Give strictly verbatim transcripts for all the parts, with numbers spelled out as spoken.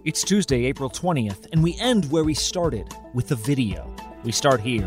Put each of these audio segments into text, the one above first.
It's Tuesday, April twentieth, and we end where we started, with the video. We start here.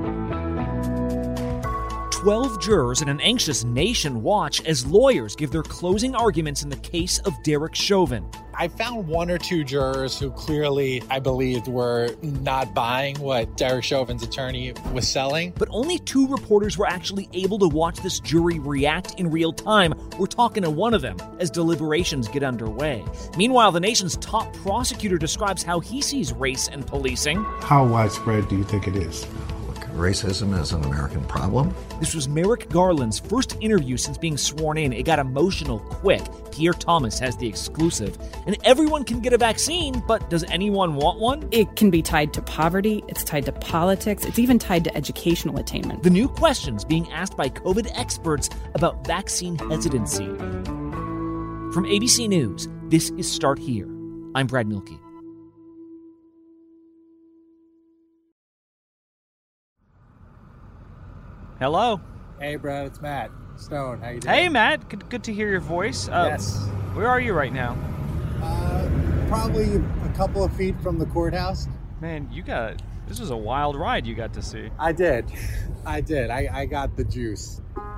Twelve jurors and an anxious nation watch as lawyers give their closing arguments in the case of Derek Chauvin. I found one or two jurors who clearly, I believed, were not buying what Derek Chauvin's attorney was selling. But only two reporters were actually able to watch this jury react in real time. We're talking to one of them as deliberations get underway. Meanwhile, the nation's top prosecutor describes how he sees race and policing. How widespread do you think it is? Racism is an American problem. This was Merrick Garland's first interview since being sworn in. It got emotional quick. Pierre Thomas has the exclusive. And everyone can get a vaccine, but does anyone want one? It can be tied to poverty. It's tied to politics. It's even tied to educational attainment. The new questions being asked by COVID experts about vaccine hesitancy. From A B C News, this is Start Here. I'm Brad Mielke. Hello. Hey, Brad, it's Matt Stone. How you doing? Hey, Matt. Good, good to hear your voice. Uh, yes. Where are you right now? Uh, probably a couple of feet from the courthouse. Man, you got... This was a wild ride you got to see. I did. I did. I, I got the juice.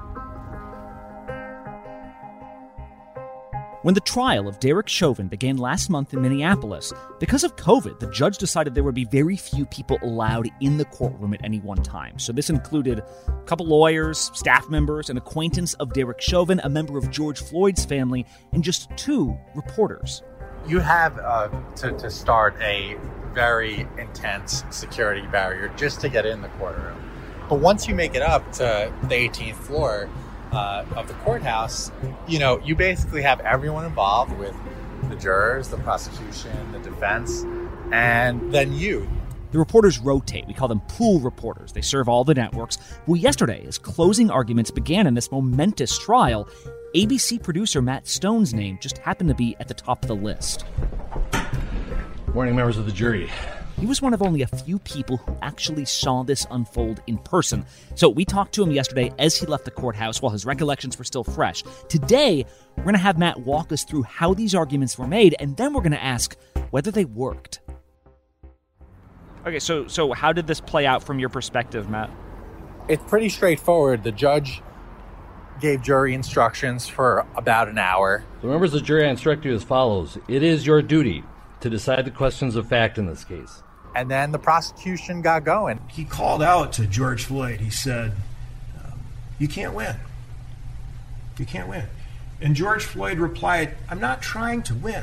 When the trial of Derek Chauvin began last month in Minneapolis, because of COVID, the judge decided there would be very few people allowed in the courtroom at any one time. So this included a couple lawyers, staff members, an acquaintance of Derek Chauvin, a member of George Floyd's family, and just two reporters. You have uh, to, to start a very intense security barrier just to get in the courtroom. But once you make it up to the eighteenth floor, Uh, of the courthouse, you know, you basically have everyone involved with the jurors, the prosecution, the defense, and then you. The reporters rotate. We call them pool reporters. They serve all the networks. Well, yesterday, as closing arguments began in this momentous trial, A B C producer Matt Stone's name just happened to be at the top of the list. Morning, members of the jury. He was one of only a few people who actually saw this unfold in person. So we talked to him yesterday as he left the courthouse while his recollections were still fresh. Today, we're going to have Matt walk us through how these arguments were made, and then we're going to ask whether they worked. Okay, so so how did this play out from your perspective, Matt? It's pretty straightforward. The judge gave jury instructions for about an hour. The members of the jury, I instruct you as follows. It is your duty to decide the questions of fact in this case. And then the prosecution got going. He called out to George Floyd. He said, um, you can't win. You can't win. And George Floyd replied, I'm not trying to win.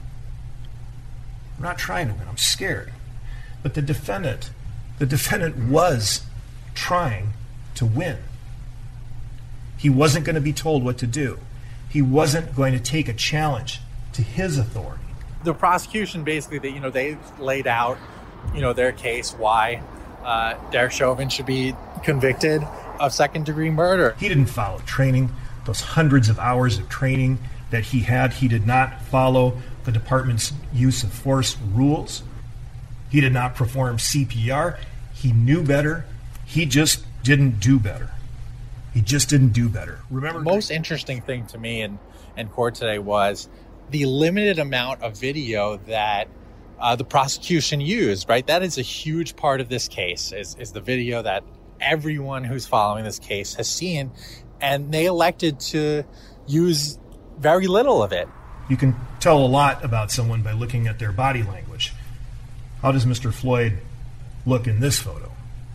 I'm not trying to win. I'm scared. But the defendant, the defendant was trying to win. He wasn't going to be told what to do. He wasn't going to take a challenge to his authority. The prosecution basically, they, you know, they laid out, you know, their case why uh, Derek Chauvin should be convicted of second-degree murder. He didn't follow training, those hundreds of hours of training that he had. He did not follow the department's use of force rules. He did not perform C P R. He knew better. He just didn't do better. He just didn't do better. Remember, the most interesting thing to me in, in court today was the limited amount of video that uh, the prosecution used, right? That is a huge part of this case, is, is the video that everyone who's following this case has seen, and they elected to use very little of it. You can tell a lot about someone by looking at their body language. How does Mister Floyd look in this photo?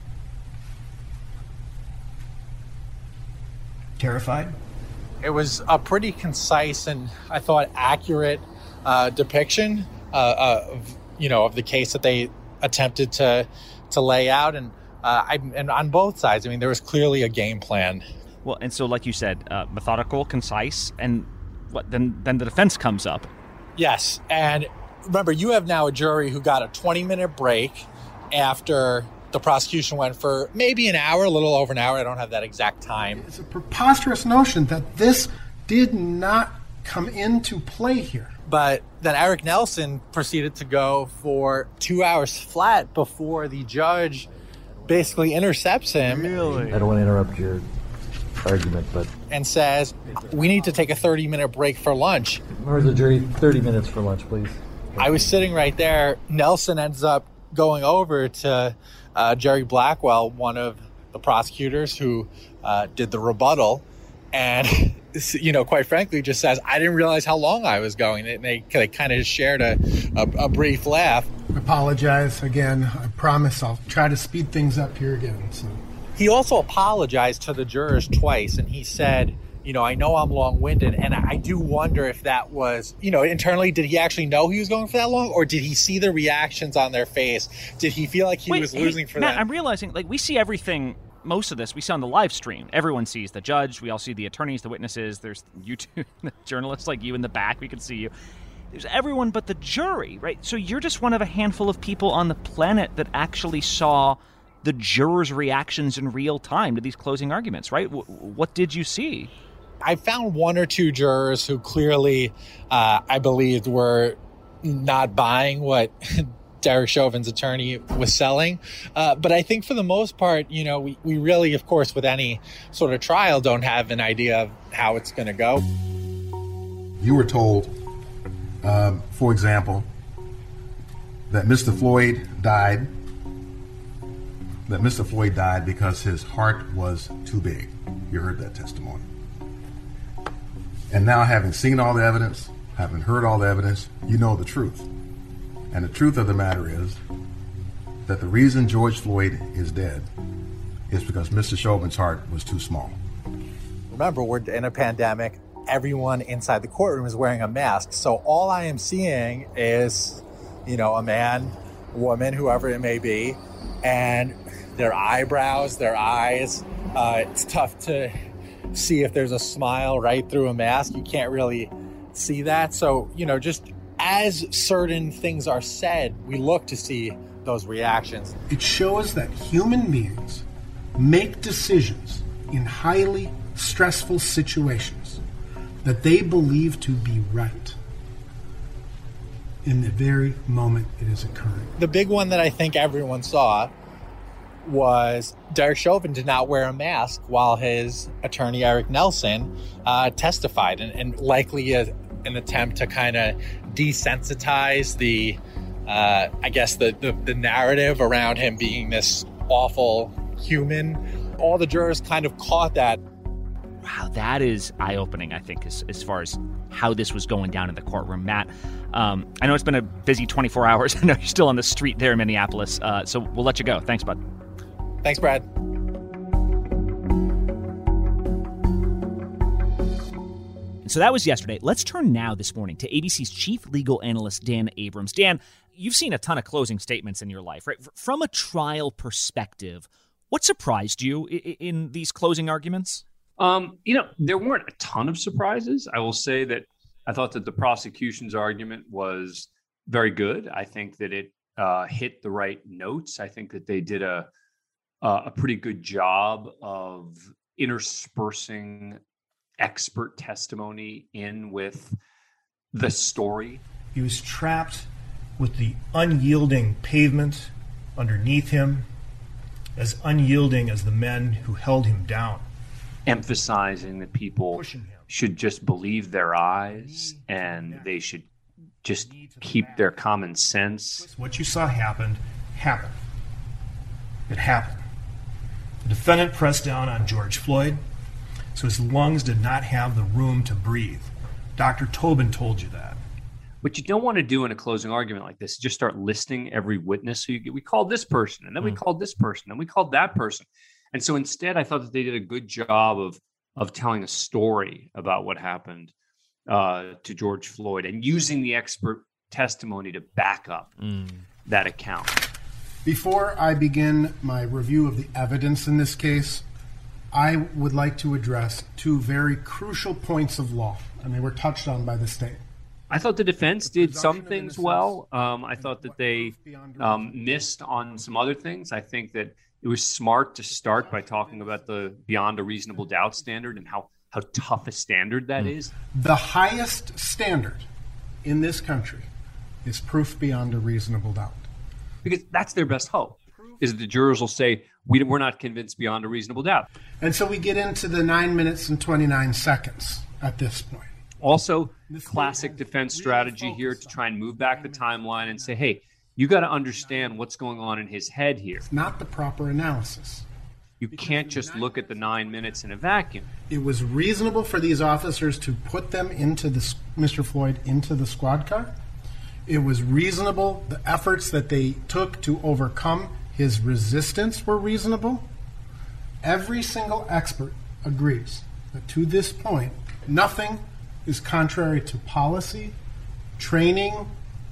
Terrified? It was a pretty concise and, I thought, accurate uh, depiction uh, of, you know, of the case that they attempted to to lay out, and uh, I, and on both sides, I mean, there was clearly a game plan. Well, and so, like you said, uh, methodical, concise, and what? Then, then the defense comes up. Yes, and remember, you have now a jury who got a twenty-minute break after the prosecution went for maybe an hour, a little over an hour. I don't have that exact time. It's a preposterous notion that this did not come into play here. But then Eric Nelson proceeded to go for two hours flat before the judge basically intercepts him. Really? I don't want to interrupt your argument, but... And says, we need to take a thirty-minute break for lunch. Members of the jury, thirty minutes for lunch, please. I was sitting right there. Nelson ends up going over to uh, Jerry Blackwell, one of the prosecutors who uh, did the rebuttal, and, you know, quite frankly, just says, I didn't realize how long I was going. And they, they kind of shared a, a, a brief laugh. I apologize again. I promise I'll try to speed things up here again. So. He also apologized to the jurors twice, and he said, you know, I know I'm long-winded, and I do wonder if that was, you know, internally, did he actually know he was going for that long, or did he see the reactions on their face? Did he feel like he Wait, was losing hey, for Matt, that? I'm realizing, like, we see everything, most of this, we see on the live stream. Everyone sees the judge. We all see the attorneys, the witnesses. There's YouTube journalists like you in the back. We can see you. There's everyone but the jury, right? So you're just one of a handful of people on the planet that actually saw the jurors' reactions in real time to these closing arguments, right? W- what did you see? I found one or two jurors who clearly, uh, I believed, were not buying what Derek Chauvin's attorney was selling. Uh, but I think for the most part, you know, we, we really, of course, with any sort of trial, don't have an idea of how it's going to go. You were told, um, for example, that Mister Floyd died, that Mister Floyd died because his heart was too big. You heard that testimony. And now, having seen all the evidence, having heard all the evidence, you know the truth. And the truth of the matter is that the reason George Floyd is dead is because Mister Chauvin's heart was too small. Remember, we're in a pandemic. Everyone inside the courtroom is wearing a mask. So all I am seeing is, you know, a man, woman, whoever it may be, and their eyebrows, their eyes. Uh, it's tough to see if there's a smile right through a mask. You can't really see that. So, you know, just as certain things are said, we look to see those reactions. It shows that human beings make decisions in highly stressful situations that they believe to be right in the very moment it is occurring. The big one that I think everyone saw was Derek Chauvin did not wear a mask while his attorney, Eric Nelson, uh, testified, and, and likely a, an attempt to kind of desensitize the, uh, I guess, the, the, the narrative around him being this awful human. All the jurors kind of caught that. Wow, that is eye-opening, I think, as, as far as how this was going down in the courtroom. Matt, um, I know it's been a busy twenty-four hours. I know you're still on the street there in Minneapolis, uh, so we'll let you go. Thanks, bud. Thanks, Brad. So that was yesterday. Let's turn now this morning to A B C's chief legal analyst, Dan Abrams. Dan, you've seen a ton of closing statements in your life, right? From a trial perspective, what surprised you in these closing arguments? Um, you know, there weren't a ton of surprises. I will say that I thought that the prosecution's argument was very good. I think that it uh, hit the right notes. I think that they did a uh, a pretty good job of interspersing expert testimony in with the story. He was trapped with the unyielding pavement underneath him, as unyielding as the men who held him down. Emphasizing that people should just believe their eyes and they should just keep their common sense. What you saw happened, happened. It happened. The defendant pressed down on George Floyd, so his lungs did not have the room to breathe. Doctor Tobin told you that. What you don't want to do in a closing argument like this is just start listing every witness. So you get, we called this person, and then we mm. called this person, and we called that person. And so instead, I thought that they did a good job of of telling a story about what happened uh, to George Floyd and using the expert testimony to back up mm. that account. Before I begin my review of the evidence in this case, I would like to address two very crucial points of law, and they were touched on by the state. I thought the defense did some things well. Um, I thought that they um, missed on some other things. I think that it was smart to start by talking about the beyond a reasonable doubt standard and how, how tough a standard that mm. is. The highest standard in this country is proof beyond a reasonable doubt. Because that's their best hope, is that the jurors will say, we, we're not convinced beyond a reasonable doubt. And so we get into the nine minutes and twenty-nine seconds at this point. Also, classic defense strategy here to try and move back the timeline and say, hey, you got to understand what's going on in his head here. It's not the proper analysis. You can't just look at the nine minutes in a vacuum. It was reasonable for these officers to put them into the Mister Floyd into the squad car. It was reasonable. The efforts that they took to overcome his resistance were reasonable. Every single expert agrees that to this point, nothing is contrary to policy, training,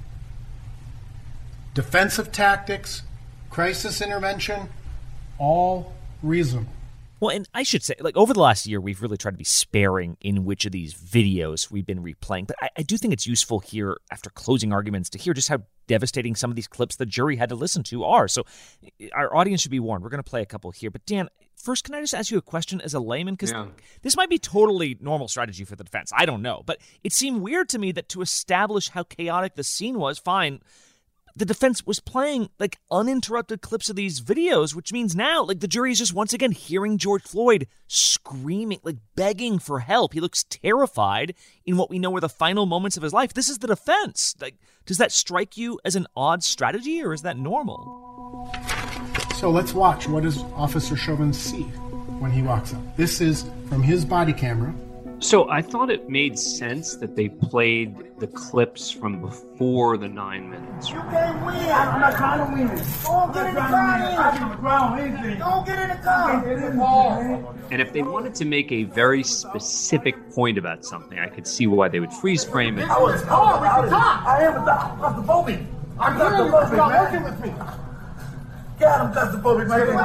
defensive tactics, crisis intervention, all reasonable. Well, and I should say, like, over the last year, we've really tried to be sparing in which of these videos we've been replaying. But I, I do think it's useful here, after closing arguments, to hear just how devastating some of these clips the jury had to listen to are. So our audience should be warned. We're going to play a couple here. But Dan, first, can I just ask you a question as a layman? Because yeah. this might be totally normal strategy for the defense. I don't know. But it seemed weird to me that to establish how chaotic the scene was, fine, the defense was playing, like, uninterrupted clips of these videos, which means now, like, the jury is just once again hearing George Floyd screaming, like, begging for help. He looks terrified in what we know were the final moments of his life. This is the defense. Like, does that strike you as an odd strategy, or is that normal? So let's watch. What does Officer Chauvin see when he walks up? This is from his body camera. So I thought it made sense that they played the clips from before the nine minutes. You can't win. I'm not trying to win. Don't get in the car. Don't get in the car. And if they wanted to make a very specific point about something, I could see why they would freeze frame it. I was hard. I am claustrophobic. I'm claustrophobic. Working with me. God, I'm claustrophobic,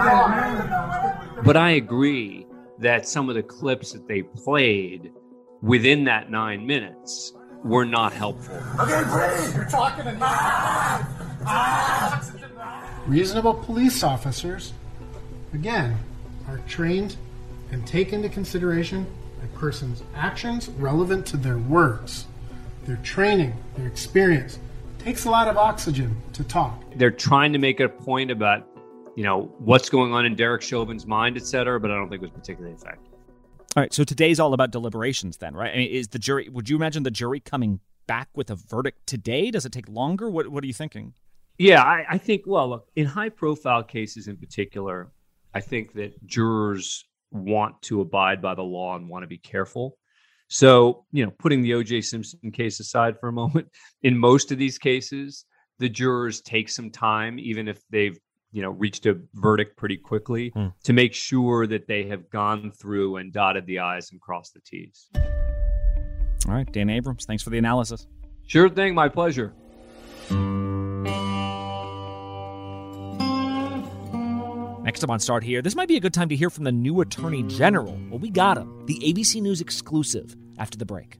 man. But I agree that some of the clips that they played within that nine minutes were not helpful. Okay, breathe. You're talking to me. Ah, ah. Reasonable police officers, again, are trained and take into consideration a person's actions relevant to their words. Their training, their experience. It takes a lot of oxygen to talk. They're trying to make a point about, you know, what's going on in Derek Chauvin's mind, et cetera, but I don't think it was particularly effective. All right, so today's all about deliberations then, right? I mean, is the jury, would you imagine the jury coming back with a verdict today? Does it take longer? What What are you thinking? Yeah, I, I think, well, look, in high-profile cases in particular, I think that jurors want to abide by the law and want to be careful. So, you know, putting the O J Simpson case aside for a moment, in most of these cases, the jurors take some time, even if they've you know, reached a verdict pretty quickly, hmm. to make sure that they have gone through and dotted the I's and crossed the T's. All right, Dan Abrams, thanks for the analysis. Sure thing, my pleasure. Next up on Start Here, this might be a good time to hear from the new Attorney General. Well, we got him, the A B C News exclusive, after the break.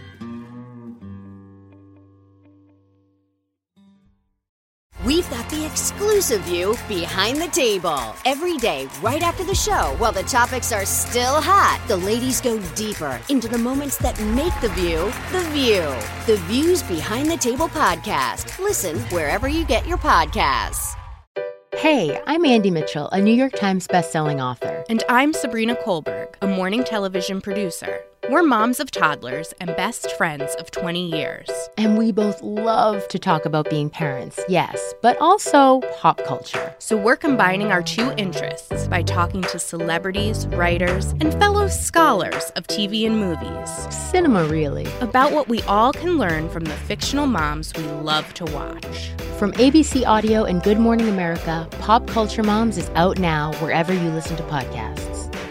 We've got the exclusive view behind the table. Every day, right after the show, while the topics are still hot, the ladies go deeper into the moments that make the view the view. The Views Behind the Table podcast. Listen wherever you get your podcasts. Hey, I'm Andy Mitchell, a New York Times bestselling author. And I'm Sabrina Kohlberg, a morning television producer. We're moms of toddlers and best friends of twenty years. And we both love to talk about being parents, yes, but also pop culture. So we're combining our two interests by talking to celebrities, writers, and fellow scholars of T V and movies. Cinema, really. About what we all can learn from the fictional moms we love to watch. From A B C Audio and Good Morning America, Pop Culture Moms is out now wherever you listen to podcasts.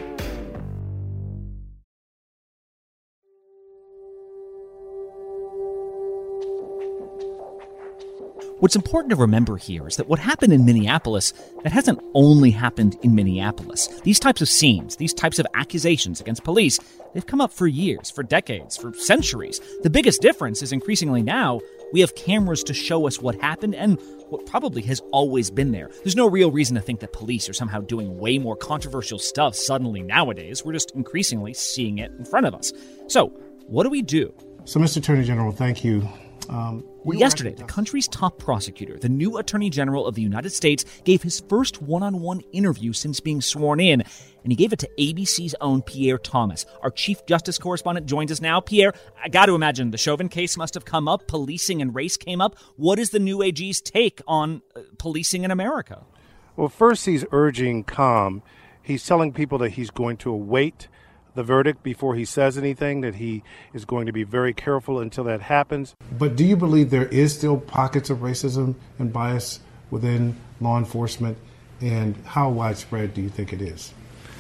What's important to remember here is that what happened in Minneapolis, that hasn't only happened in Minneapolis. These types of scenes, these types of accusations against police, they've come up for years, for decades, for centuries. The biggest difference is increasingly now, we have cameras to show us what happened and what probably has always been there. There's no real reason to think that police are somehow doing way more controversial stuff suddenly nowadays. We're just increasingly seeing it in front of us. So, what do we do? So, Mister Attorney General, thank you Um, well, yesterday, the country's top prosecutor, the new Attorney General of the United States, gave his first one-on-one interview since being sworn in, and he gave it to A B C's own Pierre Thomas. Our Chief Justice correspondent joins us now. Pierre, I got to imagine the Chauvin case must have come up, policing and race came up. What is the new A G's take on uh, policing in America? Well, first, he's urging calm. He's telling people that he's going to await the verdict before he says anything, that he is going to be very careful until that happens. But do you believe there is still pockets of racism and bias within law enforcement, and how widespread do you think it is?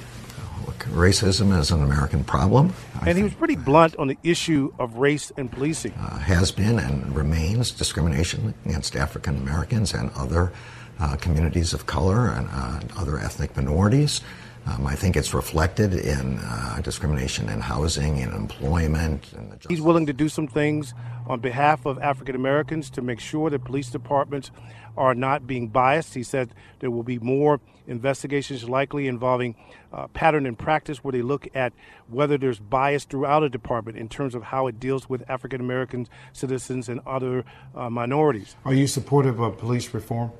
Look, racism is an American problem. And he was pretty blunt on the issue of race and policing. Uh, has been and remains discrimination against African Americans and other uh, communities of color and uh, other ethnic minorities. Um, I think it's reflected in uh, discrimination in housing, in employment. In the He's willing to do some things on behalf of African Americans to make sure that police departments are not being biased. He said there will be more investigations likely involving uh, pattern and practice where they look at whether there's bias throughout a department in terms of how it deals with African American citizens and other uh, minorities. Are you supportive of police reform?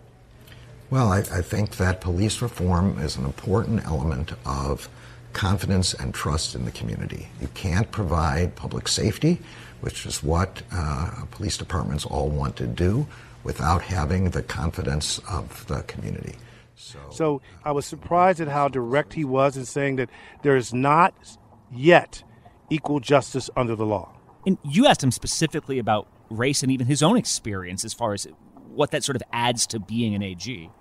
Well, I, I think that police reform is an important element of confidence and trust in the community. You can't provide public safety, which is what uh, police departments all want to do, without having the confidence of the community. So, so I was surprised at how direct he was in saying that there is not yet equal justice under the law. And you asked him specifically about race and even his own experience as far as what that sort of adds to being an A G.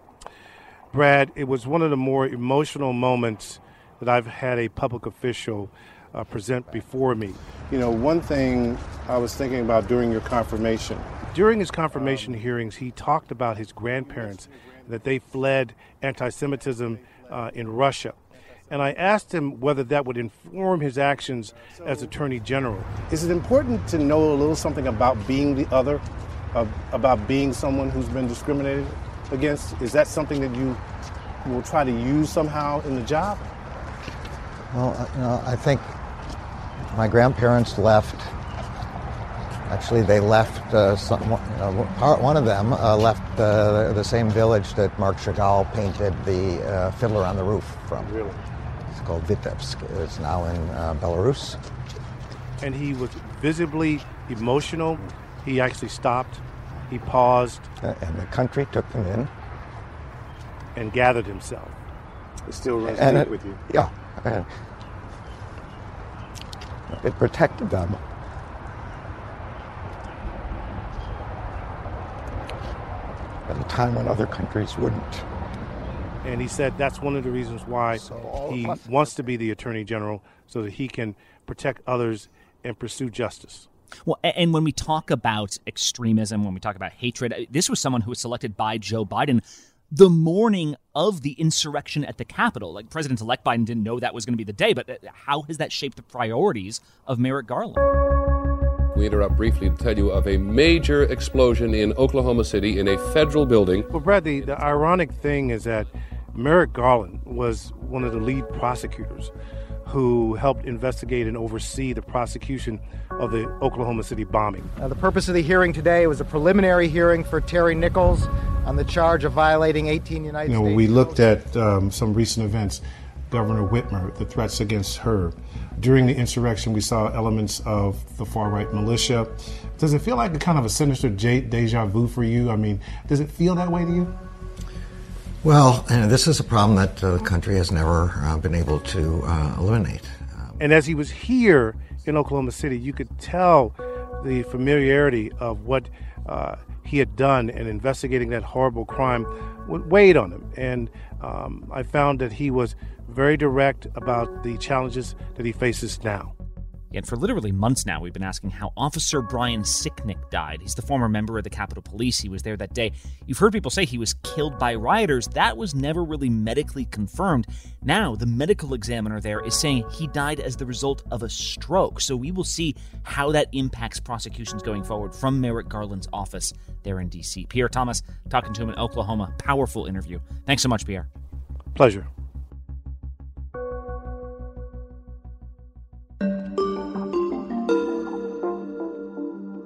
Brad, it was one of the more emotional moments that I've had a public official uh, present before me. You know, one thing I was thinking about during your confirmation. During his confirmation um, hearings, he talked about his grandparents, that they fled anti-Semitism uh, in Russia. And I asked him whether that would inform his actions as Attorney General. Is it important to know a little something about being the other, uh, about being someone who's been discriminated against? Is that something that you will try to use somehow in the job? Well, you know, I think my grandparents left. Actually, they left. Uh, some, you know, part, one of them uh, left uh, the same village that Marc Chagall painted the uh, Fiddler on the Roof from. Really? It's called Vitebsk. It's now in uh, Belarus. And he was visibly emotional. He actually stopped. He paused. Uh, and the country took them in. And gathered himself. It still runs and deep it, with you. Yeah. Uh, it protected them. At a time when other countries wouldn't. And he said that's one of the reasons why so he wants to be the Attorney General, so that he can protect others and pursue justice. Well, and when we talk about extremism, when we talk about hatred, this was someone who was selected by Joe Biden the morning of the insurrection at the Capitol. Like, President-elect Biden didn't know that was going to be the day, but how has that shaped the priorities of Merrick Garland? We interrupt briefly to tell you of a major explosion in Oklahoma City in a federal building. Well, Brad, the, the ironic thing is that Merrick Garland was one of the lead prosecutors who helped investigate and oversee the prosecution of the Oklahoma City bombing. Uh, the purpose of the hearing today was a preliminary hearing for Terry Nichols on the charge of violating eighteen United you know, States. When we looked at um, some recent events, Governor Whitmer, the threats against her. During the insurrection, we saw elements of the far-right militia. Does it feel like a kind of a sinister deja vu for you? I mean, does it feel that way to you? Well, and this is a problem that uh, the country has never uh, been able to uh, eliminate. Um, and as he was here in Oklahoma City, you could tell the familiarity of what uh, he had done in investigating that horrible crime weighed on him. And um, I found that he was very direct about the challenges that he faces now. And for literally months now, we've been asking how Officer Brian Sicknick died. He's the former member of the Capitol Police. He was there that day. You've heard people say he was killed by rioters. That was never really medically confirmed. Now, the medical examiner there is saying he died as the result of a stroke. So we will see how that impacts prosecutions going forward from Merrick Garland's office there in D C. Pierre Thomas talking to him in Oklahoma. Powerful interview. Thanks so much, Pierre. Pleasure. Now,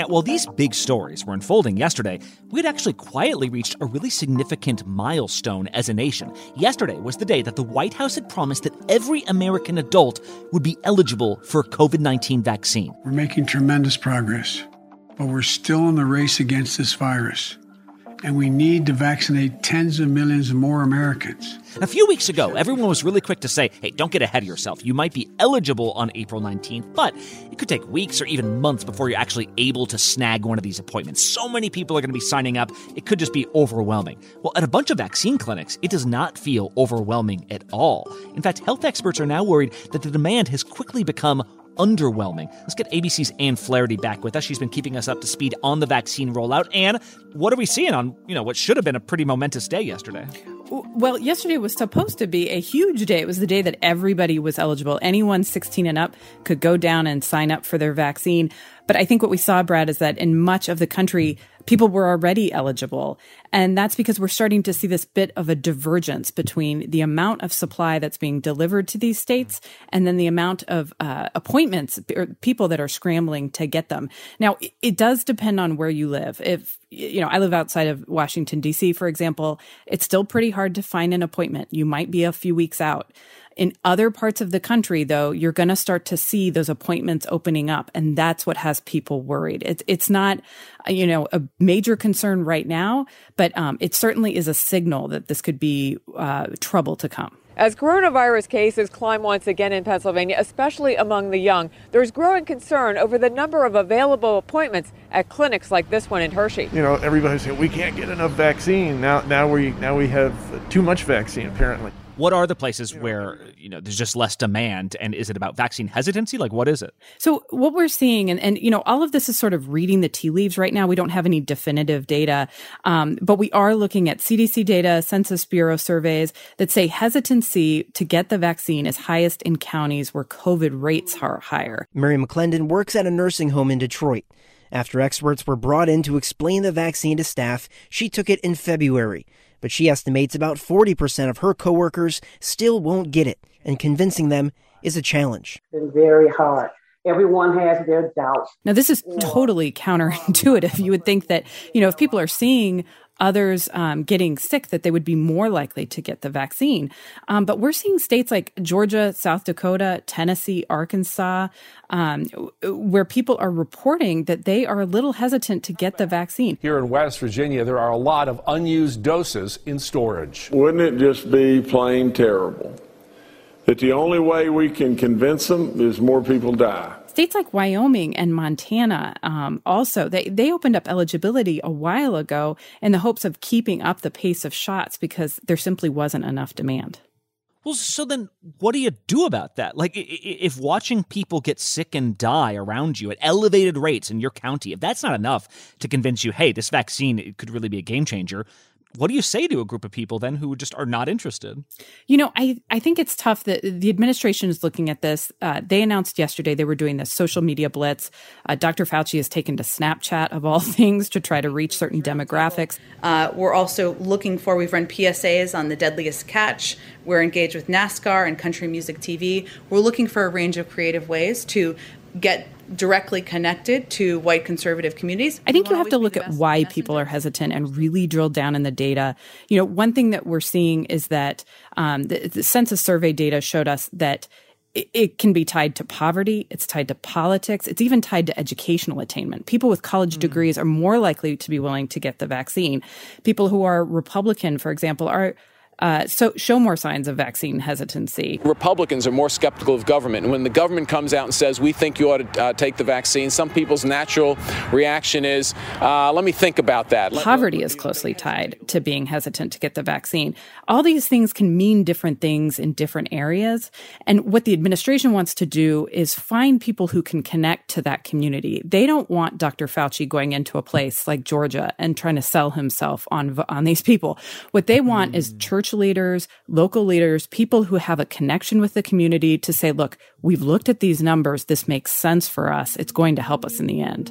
while these big stories were unfolding yesterday, we'd actually quietly reached a really significant milestone as a nation. Yesterday was the day that the White House had promised that every American adult would be eligible for a covid nineteen vaccine. We're making tremendous progress, but we're still in the race against this virus. And we need to vaccinate tens of millions more Americans. A few weeks ago, everyone was really quick to say, hey, don't get ahead of yourself. You might be eligible on April nineteenth, but it could take weeks or even months before you're actually able to snag one of these appointments. So many people are going to be signing up, it could just be overwhelming. Well, at a bunch of vaccine clinics, it does not feel overwhelming at all. In fact, health experts are now worried that the demand has quickly become underwhelming. Let's get A B C's Ann Flaherty back with us. She's been keeping us up to speed on the vaccine rollout. Ann, what are we seeing on, you know, what should have been a pretty momentous day yesterday? Well, yesterday was supposed to be a huge day. It was the day that everybody was eligible. Anyone sixteen and up could go down and sign up for their vaccine. But I think what we saw, Brad, is that in much of the country, people were already eligible. And that's because we're starting to see this bit of a divergence between the amount of supply that's being delivered to these states and then the amount of uh, appointments or people that are scrambling to get them. Now, it does depend on where you live. If, you know, I live outside of Washington, D C, for example, it's still pretty hard to find an appointment. You might be a few weeks out. In other parts of the country, though, you're going to start to see those appointments opening up, and that's what has people worried. It's it's not, you know, a major concern right now, but um, it certainly is a signal that this could be uh, trouble to come. As coronavirus cases climb once again in Pennsylvania, especially among the young, there's growing concern over the number of available appointments at clinics like this one in Hershey. You know, everybody's saying we can't get enough vaccine. Now, now we now we have too much vaccine, apparently. What are the places where, you know, there's just less demand? And is it about vaccine hesitancy? Like, what is it? So what we're seeing, and, and you know, all of this is sort of reading the tea leaves right now. We don't have any definitive data, um, but we are looking at C D C data, Census Bureau surveys that say hesitancy to get the vaccine is highest in counties where COVID rates are higher. Mary McClendon works at a nursing home in Detroit. After experts were brought in to explain the vaccine to staff, she took it in February. But she estimates about forty percent of her coworkers still won't get it, and convincing them is a challenge. It's been very hard. Everyone has their doubts. Now, this is totally counterintuitive. You would think that, you know, if people are seeing others um, getting sick, that they would be more likely to get the vaccine. Um, but we're seeing states like Georgia, South Dakota, Tennessee, Arkansas, um, where people are reporting that they are a little hesitant to get the vaccine. Here in West Virginia, there are a lot of unused doses in storage. Wouldn't it just be plain terrible that the only way we can convince them is more people die? States like Wyoming and Montana um, also, they, they opened up eligibility a while ago in the hopes of keeping up the pace of shots because there simply wasn't enough demand. Well, so then what do you do about that? Like, if watching people get sick and die around you at elevated rates in your county, if that's not enough to convince you, hey, this vaccine it could really be a game changer, what do you say to a group of people then who just are not interested? You know, I, I think it's tough that the administration is looking at this. Uh, they announced yesterday they were doing this social media blitz. Uh, Doctor Fauci has taken to Snapchat, of all things, to try to reach certain demographics. Uh, we're also looking for, we've run P S As on the deadliest catch. We're engaged with NASCAR and country music T V. We're looking for a range of creative ways to get directly connected to white conservative communities. I think you have to look at why people are hesitant and really drill down in the data. You know, one thing that we're seeing is that um, the, the census survey data showed us that it, it can be tied to poverty. It's tied to politics. It's even tied to educational attainment. People with college mm. degrees are more likely to be willing to get the vaccine. People who are Republican, for example, are Uh, so show more signs of vaccine hesitancy. Republicans are more skeptical of government. And when the government comes out and says, we think you ought to uh, take the vaccine, some people's natural reaction is, uh, let me think about that. Poverty is closely tied to being hesitant to get the vaccine. All these things can mean different things in different areas. And what the administration wants to do is find people who can connect to that community. They don't want Doctor Fauci going into a place like Georgia and trying to sell himself on, on these people. What they want mm. is church leaders, local leaders, people who have a connection with the community to say, look, we've looked at these numbers. This makes sense for us. It's going to help us in the end.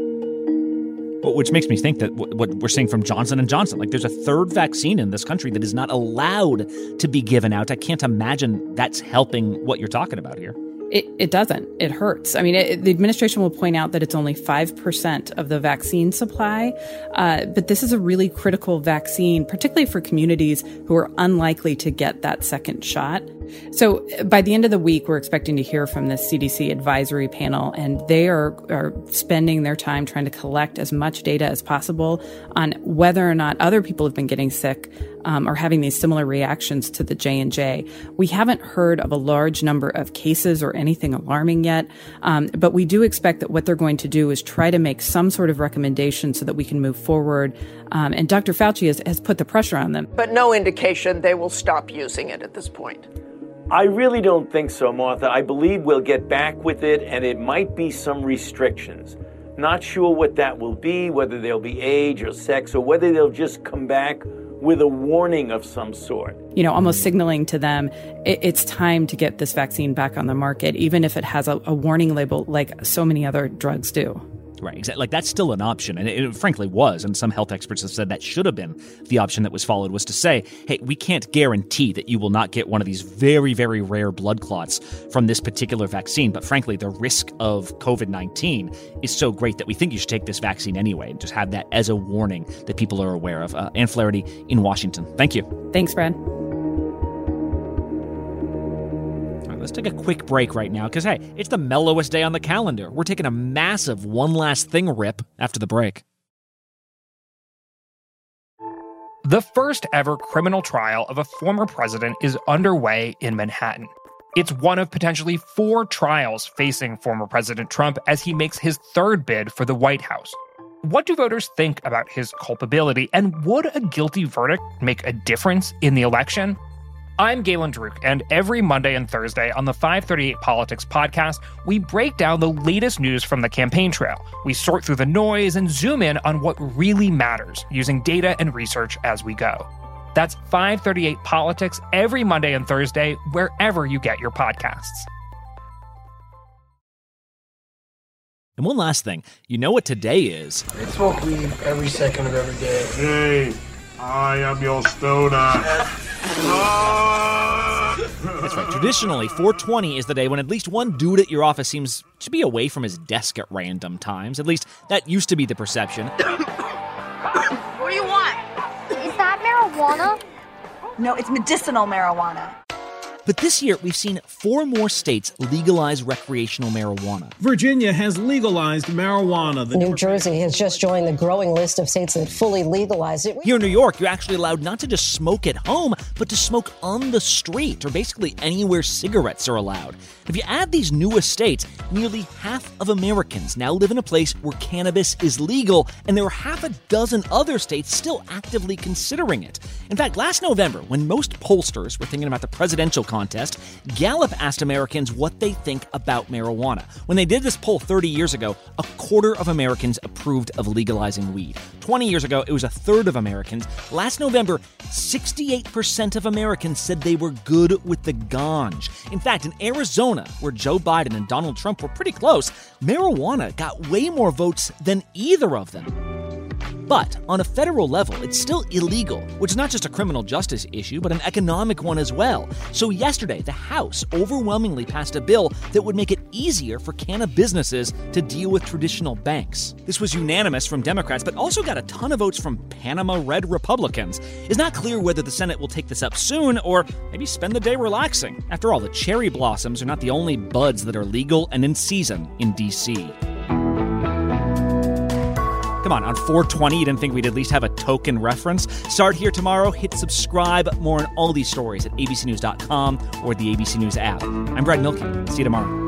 Which makes me think that what we're seeing from Johnson and Johnson, like there's a third vaccine in this country that is not allowed to be given out. I can't imagine that's helping what you're talking about here. It, it doesn't. It hurts. I mean, it, the administration will point out that it's only five percent of the vaccine supply, uh, but this is a really critical vaccine, particularly for communities who are unlikely to get that second shot. So by the end of the week, we're expecting to hear from the C D C advisory panel, and they are, are spending their time trying to collect as much data as possible on whether or not other people have been getting sick um, or having these similar reactions to the J and J. We haven't heard of a large number of cases or anything alarming yet, um, but we do expect that what they're going to do is try to make some sort of recommendation so that we can move forward. Um, and Doctor Fauci has, has put the pressure on them. But no indication they will stop using it at this point. I really don't think so, Martha. I believe we'll get back with it, and it might be some restrictions. Not sure what that will be, whether they'll be age or sex, or whether they'll just come back with a warning of some sort. You know, almost signaling to them it, it's time to get this vaccine back on the market, even if it has a, a warning label like so many other drugs do. Right, exactly. Like, that's still an option, and it, it frankly was, and some health experts have said that should have been the option that was followed, was to say, hey, we can't guarantee that you will not get one of these very, very rare blood clots from this particular vaccine, but frankly, the risk of covid nineteen is so great that we think you should take this vaccine anyway, and just have that as a warning that people are aware of. Uh, Ann Flaherty in Washington. Thank you. Thanks, Brad. Let's take a quick break right now because, hey, it's the mellowest day on the calendar. We're taking a massive one last thing rip after the break. The first ever criminal trial of a former president is underway in Manhattan. It's one of potentially four trials facing former President Trump as he makes his third bid for the White House. What do voters think about his culpability, and would a guilty verdict make a difference in the election? I'm Galen Druk, and every Monday and Thursday on the five thirty-eight Politics podcast, we break down the latest news from the campaign trail. We sort through the noise and zoom in on what really matters, using data and research as we go. That's five thirty-eight Politics every Monday and Thursday, wherever you get your podcasts. And one last thing, you know what today is? I smoke weed every second of every day. Hey, I am your stoner. That's right. Traditionally, four twenty is the day when at least one dude at your office seems to be away from his desk at random times. At least that used to be the perception. What do you want? Is that marijuana? No, it's medicinal marijuana. But this year, we've seen four more states legalize recreational marijuana. Virginia has legalized marijuana. The New Jersey has just joined the growing list of states that fully legalize it. Here in New York, you're actually allowed not to just smoke at home, but to smoke on the street, or basically anywhere cigarettes are allowed. If you add these newest states, nearly half of Americans now live in a place where cannabis is legal, and there are half a dozen other states still actively considering it. In fact, last November, when most pollsters were thinking about the presidential contest, Gallup asked Americans what they think about marijuana. When they did this poll thirty years ago, a quarter of Americans approved of legalizing weed. twenty years ago, it was a third of Americans. Last November, sixty-eight percent of Americans said they were good with the ganj. In fact, in Arizona, where Joe Biden and Donald Trump were pretty close, marijuana got way more votes than either of them. But on a federal level, it's still illegal, which is not just a criminal justice issue, but an economic one as well. So yesterday, the House overwhelmingly passed a bill that would make it easier for cannabis businesses to deal with traditional banks. This was unanimous from Democrats, but also got a ton of votes from Panama-red Republicans. It's not clear whether the Senate will take this up soon or maybe spend the day relaxing. After all, the cherry blossoms are not the only buds that are legal and in season in D C Come on, on four twenty, you didn't think we'd at least have a token reference? Start here tomorrow, hit subscribe. More on all these stories at a b c news dot com or the A B C News app. I'm Brad Milkey. See you tomorrow.